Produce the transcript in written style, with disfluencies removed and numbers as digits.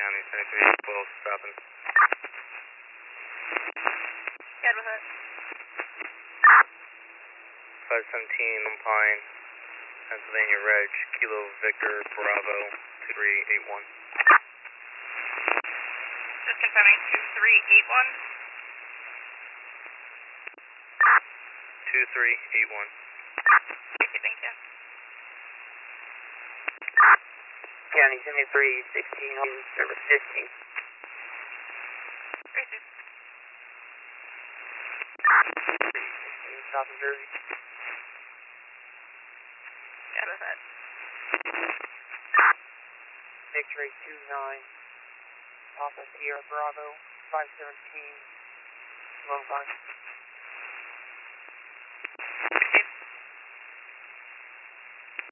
County, 7312, stopping. Yeah, with it. 517 on Pine, Pennsylvania Reg, Kilo Victor Bravo 2381. Just confirming 2381. 2381. Okay, thank you. County 7316 on service 15. Racist. South New Jersey. Yeah, with it. X-ray 29. Papa Sierra Bravo 517. Long Pine.